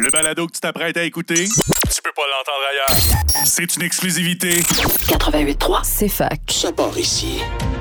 Le balado que tu t'apprêtes à écouter, tu peux pas l'entendre ailleurs. C'est une exclusivité. 88.3, c'est fac. Ça part ici.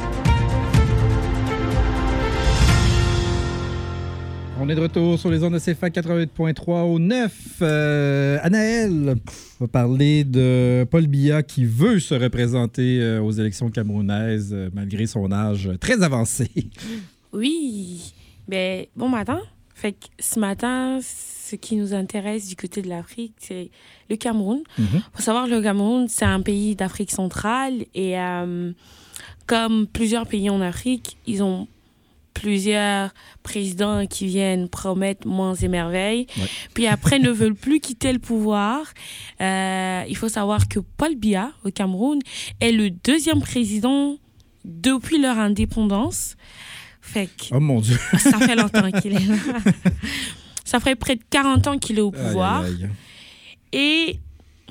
On est de retour sur les ondes de CFAC 88.3 au 9. Anaël va parler de Paul Biya qui veut se représenter aux élections camerounaises malgré son âge très avancé. Oui. Ben, bon matin. Fait que ce matin, ce qui nous intéresse du côté de l'Afrique, c'est le Cameroun. Faut savoir que le Cameroun, c'est un pays d'Afrique centrale et comme plusieurs pays en Afrique, ils ont plusieurs présidents qui viennent promettre monts et merveilles, puis après ne veulent plus quitter le pouvoir. Il faut savoir que Paul Biya, au Cameroun, est le deuxième président depuis leur indépendance. Fait que, oh mon Dieu! Ça fait longtemps qu'il est là. Ça ferait près de 40 ans qu'il est au pouvoir. Aïe, aïe. Et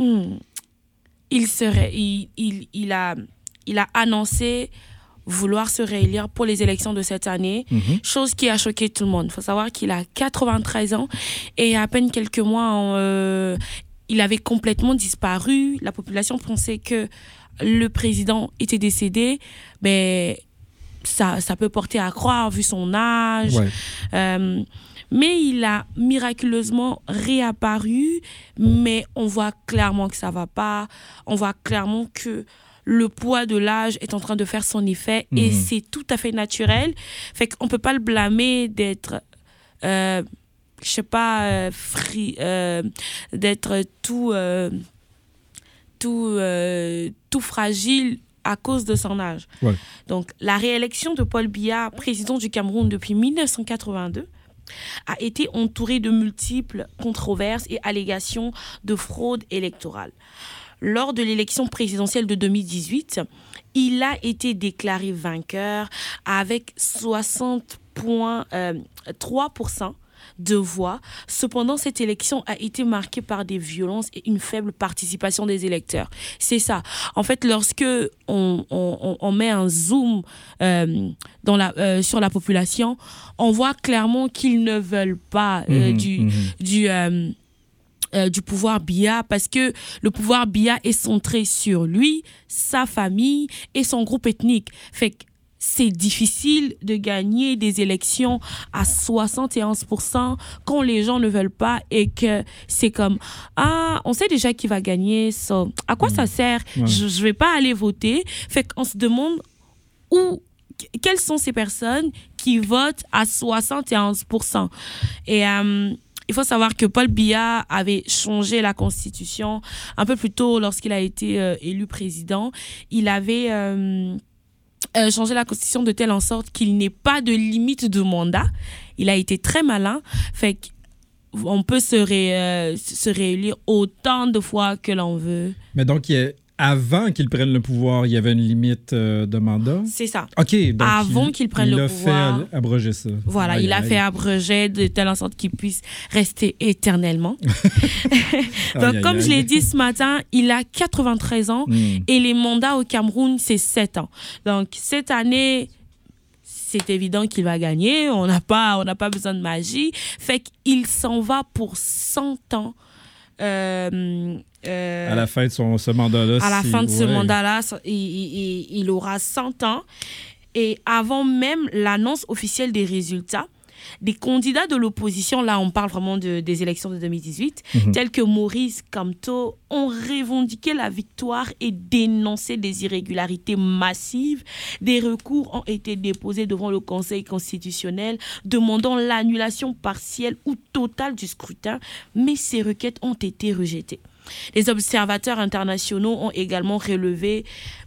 il a annoncé vouloir se réélire pour les élections de cette année, chose qui a choqué tout le monde. Il faut savoir qu'il a 93 ans et à peine quelques mois, il avait complètement disparu. La population pensait que le président était décédé, mais ça peut porter à croire vu son âge. Ouais. Mais il a miraculeusement réapparu, mais on voit clairement que ça va pas. On voit clairement que le poids de l'âge est en train de faire son effet et c'est tout à fait naturel. Fait qu'on peut pas le blâmer d'être, d'être tout fragile à cause de son âge. Ouais. Donc, la réélection de Paul Biya, président du Cameroun depuis 1982, a été entourée de multiples controverses et allégations de fraude électorale. Lors de l'élection présidentielle de 2018, il a été déclaré vainqueur avec 60,3% de voix. Cependant, cette élection a été marquée par des violences et une faible participation des électeurs. C'est ça. En fait, lorsque on met un zoom sur la population, on voit clairement qu'ils ne veulent pas du pouvoir Biya parce que le pouvoir Biya est centré sur lui, sa famille et son groupe ethnique. Fait que c'est difficile de gagner des élections à 71% quand les gens ne veulent pas et que c'est comme on sait déjà qui va gagner, so, à quoi ça sert? Je vais pas aller voter. Fait qu'on se demande quelles sont ces personnes qui votent à 71%. Et il faut savoir que Paul Biya avait changé la Constitution un peu plus tôt lorsqu'il a été élu président. Il avait changé la Constitution de telle en sorte qu'il n'ait pas de limite de mandat. Il a été très malin. Fait qu'on peut se réélire autant de fois que l'on veut. Mais donc, avant qu'il prenne le pouvoir, il y avait une limite de mandat? C'est ça. OK. Donc avant qu'il prenne le pouvoir. Il a fait abroger ça. Voilà, il a fait abroger de telle en sorte qu'il puisse rester éternellement. Donc, comme je l'ai dit ce matin, il a 93 ans et les mandats au Cameroun, c'est 7 ans. Donc, cette année, c'est évident qu'il va gagner. On n'a pas besoin de magie. Fait qu'il s'en va pour 100 ans. À la fin de ce mandat-là. À la fin de ce mandat-là, il aura 100 ans. Et avant même l'annonce officielle des résultats, des candidats de l'opposition, là on parle vraiment des élections de 2018, tels que Maurice Kamto, ont revendiqué la victoire et dénoncé des irrégularités massives. Des recours ont été déposés devant le Conseil constitutionnel demandant l'annulation partielle ou totale du scrutin, mais ces requêtes ont été rejetées. Les observateurs internationaux ont également relevé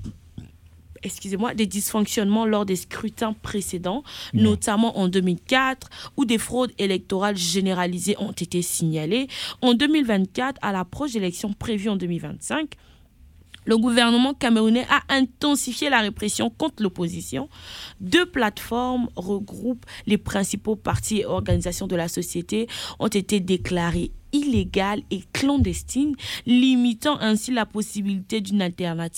des dysfonctionnements lors des scrutins précédents, notamment en 2004, où des fraudes électorales généralisées ont été signalées. En 2024, à l'approche d'élections prévues en 2025, le gouvernement camerounais a intensifié la répression contre l'opposition. 2 plateformes regroupent les principaux partis et organisations de la société ont été déclarées illégales et clandestines, limitant ainsi la possibilité d'une alternative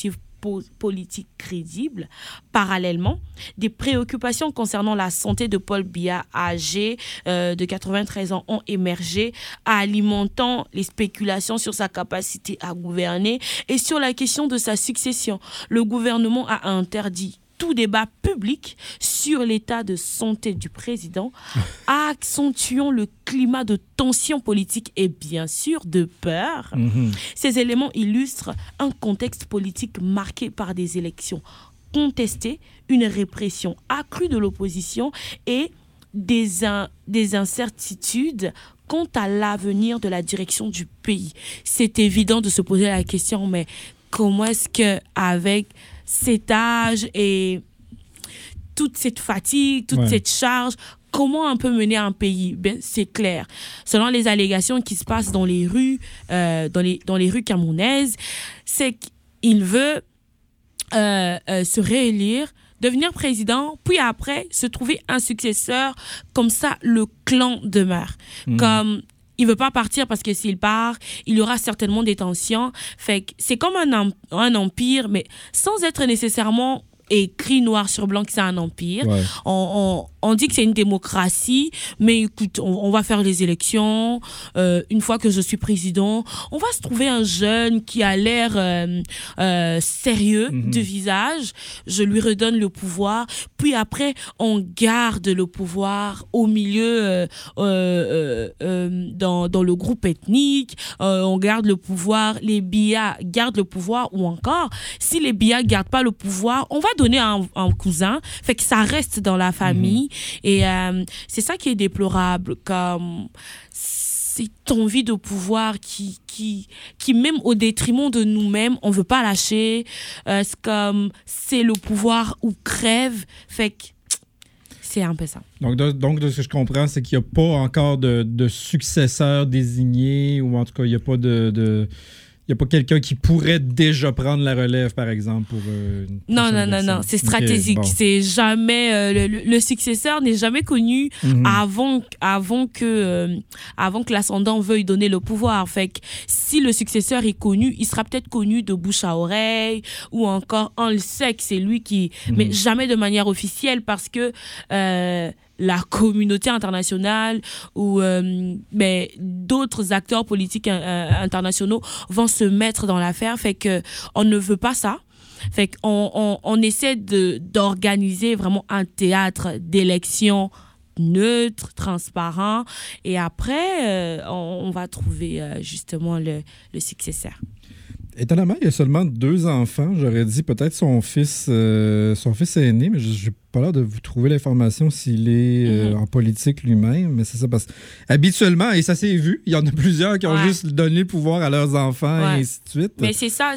politique crédible. Parallèlement, des préoccupations concernant la santé de Paul Biya, âgé de 93 ans, ont émergé, alimentant les spéculations sur sa capacité à gouverner et sur la question de sa succession. Le gouvernement a interdit tout débat public sur l'état de santé du président, accentuant le climat de tension politique et bien sûr de peur. Ces éléments illustrent un contexte politique marqué par des élections contestées, une répression accrue de l'opposition et des incertitudes quant à l'avenir de la direction du pays. C'est évident de se poser la question, mais comment est-ce qu'avec cet âge et toute cette fatigue, toute cette charge, comment on peut mener un pays? Ben, c'est clair. Selon les allégations qui se passent dans les rues, dans les rues camerounaises, c'est qu'il veut se réélire, devenir président, puis après se trouver un successeur. Comme ça, le clan demeure. Comme il veut pas partir parce que s'il part, il y aura certainement des tensions. Fait que c'est comme un empire, mais sans être nécessairement écrit noir sur blanc que c'est un empire. Ouais. On dit que c'est une démocratie, mais écoute, on va faire les élections. Une fois que je suis président, on va se trouver un jeune qui a l'air sérieux de visage. Je lui redonne le pouvoir. Puis après, on garde le pouvoir au milieu dans le groupe ethnique. On garde le pouvoir. Les Biya gardent le pouvoir. Ou encore, si les Biya gardent pas le pouvoir, on va donner à un cousin. Fait que ça reste dans la famille. Et c'est ça qui est déplorable, comme cette envie de pouvoir qui même au détriment de nous-mêmes, on veut pas lâcher. C'est comme, c'est le pouvoir ou crève. Fait que c'est un peu ça. Donc de ce que je comprends, c'est qu'il n'y a pas encore de successeur désigné, ou en tout cas, il n'y a pas il n'y a pas quelqu'un qui pourrait déjà prendre la relève, par exemple, pour Non. C'est stratégique. Okay, bon. C'est jamais le successeur n'est jamais connu avant que l'ascendant veuille donner le pouvoir. Fait que si le successeur est connu, il sera peut-être connu de bouche à oreille, ou encore on le sait que c'est lui qui, mais jamais de manière officielle, parce que la communauté internationale ou d'autres acteurs politiques internationaux vont se mettre dans l'affaire. Fait que on ne veut pas ça. Fait qu'on essaie d'organiser vraiment un théâtre d'élection neutre, transparent, et après on va trouver justement le successeur. Étonnamment, il y a seulement 2 enfants. J'aurais dit peut-être son fils aîné, mais je n'ai pas l'air de vous trouver l'information s'il est en politique lui-même. Mais c'est ça, parce qu'habituellement, et ça s'est vu, il y en a plusieurs qui ont juste donné le pouvoir à leurs enfants et ainsi de suite. Mais c'est ça,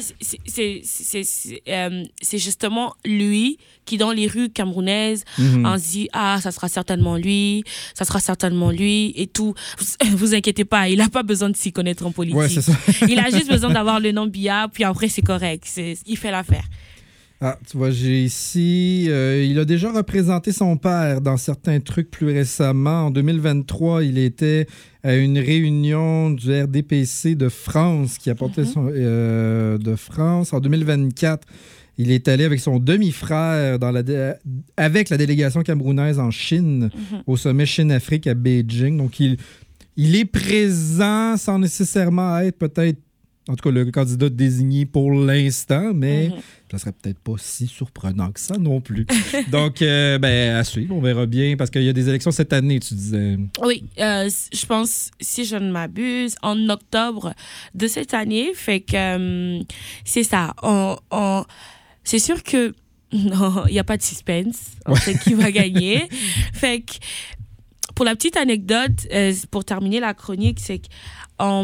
c'est justement lui qui, dans les rues camerounaises, on se dit « Ah, ça sera certainement lui et tout. » Vous inquiétez pas, il n'a pas besoin de s'y connaître en politique. Ouais, c'est ça. Il a juste besoin d'avoir le nom Biya, puis après, c'est correct. Il fait l'affaire. Ah, tu vois, j'ai ici... il a déjà représenté son père dans certains trucs plus récemment. En 2023, il était à une réunion du RDPC de France qui apportait de France. En 2024, il est allé avec son demi-frère avec la délégation camerounaise en Chine, au sommet Chine-Afrique à Beijing. Donc, il est présent sans nécessairement être peut-être, en tout cas, le candidat désigné pour l'instant, mais ça serait peut-être pas si surprenant que ça non plus. Donc, à suivre, on verra bien, parce qu'il y a des élections cette année, tu disais. Oui, je pense, si je ne m'abuse, en octobre de cette année. Fait que c'est ça. C'est sûr que non, il n'y a pas de suspense. On sait qui va gagner. Fait que, pour la petite anecdote, pour terminer la chronique, c'est qu'en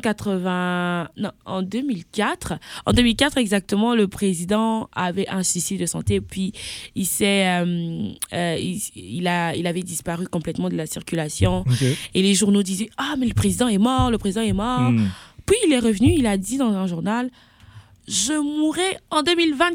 2004 exactement, le président avait un souci de santé, puis il avait disparu complètement de la circulation. Et les journaux disaient « Ah, mais le président est mort. » Puis il est revenu, il a dit dans un journal « Je mourrai en 2024. »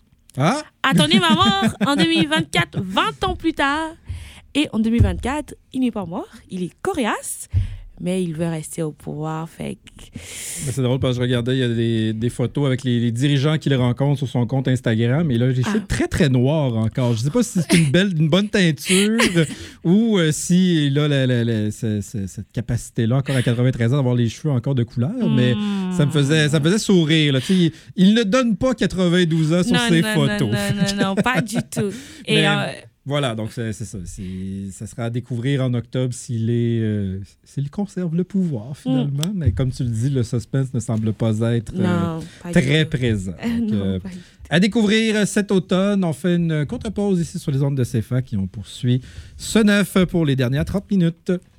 Ah? Attendez ma mort en 2024, 20 ans plus tard. Et en 2024, il n'est pas mort, il est coriace, mais il veut rester au pouvoir. Fait c'est drôle parce que je regardais, il y a des photos avec les dirigeants qu'il rencontre sur son compte Instagram. Et là, les cheveux très, très noirs encore. Je ne sais pas si c'est une bonne teinture ou si il a cette capacité-là, encore à 93 ans, d'avoir les cheveux encore de couleur. Mais ça me faisait sourire. Là. Il ne donne pas 92 ans sur ses photos. Non, pas du tout. Et voilà, donc c'est ça. Ça sera à découvrir en octobre s'il conserve le pouvoir, finalement. Mais comme tu le dis, le suspense ne semble pas être très présent. Donc, à découvrir cet automne, on fait une courte pause ici sur les ondes de CFAC et on poursuit ce 9 pour les dernières 30 minutes.